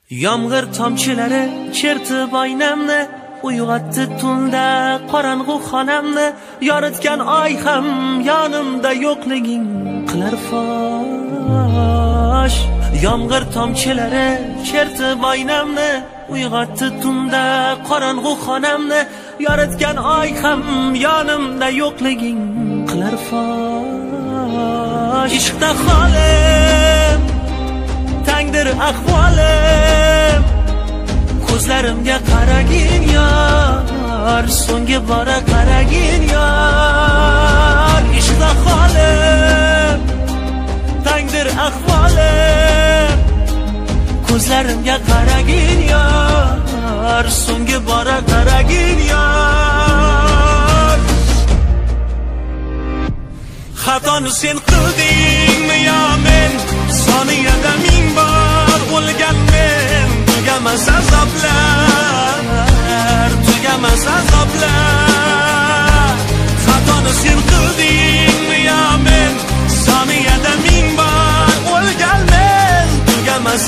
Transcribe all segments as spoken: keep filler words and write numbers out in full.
Yomg'ir tomchilari chertib oynamni, uyg'otdi tunda qorong'u xonamni. Yoritgan oy ham yonimda yo'qliging qilar fosh. Yomg'ir tomchilari chertib oynamni, uyg'otdi tunda qorong'u xonamni. Yoritgan oy ham yonimda yo'qliging qilar fosh. Ishqda holim tangdir ahvolim, ko'zlarimga qaragin yor, so'nggi bora qaragin yor. Ishqda holim tangdir ahvolim, ko'zlarimga qaragin yor, so'nggi bora qaragin yor. Xatoni sen qildingmi yo men, soniyada ming bor o'lgan men. Tugamas azoblar, tugamas azoblar. Xatoni sen qildingmi yo men, soniyada ming bor o'lgan men. Tugamas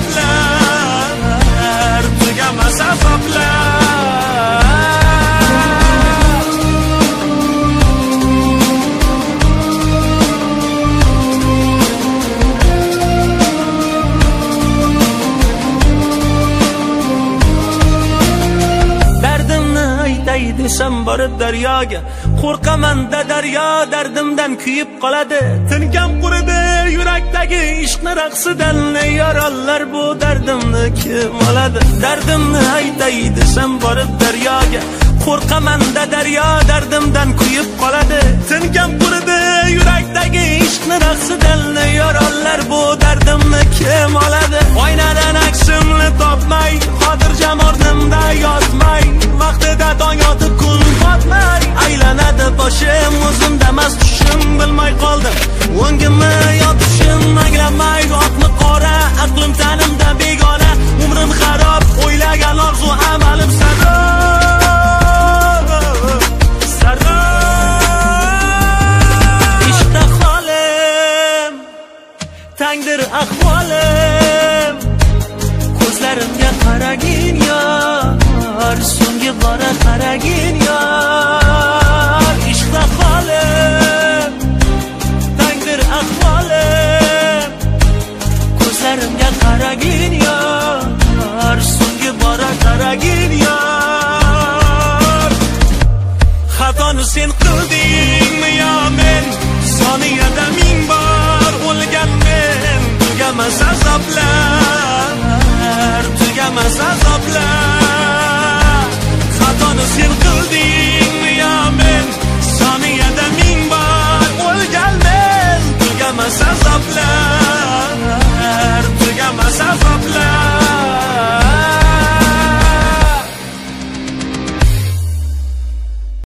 azoblar, tugamas azoblar. Desam borib daryoga, qo'rqaman-da daryo dardimdan kuyib qoladi. Tinkam quridi yurakdagi ishqni raqsidan, yorollar bu dardimni kim oladi? Dardimni aytay desam borib daryoga, qo'rqaman-da daryo dardimdan kuyib qoladi. Tinkam quridi yurakdagi ishqni raqsidan, yorollar bu dardimni kim oladi? Oynadan aksimni topmay, xotirjam o'rnimda yotmay, vaqtida tong yotib kun botmay, aylanadi boshim o'zimdamas tushim, bilmay qoldim o'ngimni yotishim anglamay. Oqni qora aqlim tanimda begona, umrim xarob, o'ylagan orzu amalim sarob sarob. Ishqda holim tangdir ahvolim, ko'zlarimga qaragin yor, so'nggi bora qaragin yor. Ishqda holim tangdir ahvolim, ko'zlarimga qaragin yor, so'nggi bora qaragin yor. Xatoni sen qildingmi yo men, soniyada ming bor o'lgan men. Tugamas azoblar, tugamas azoblar.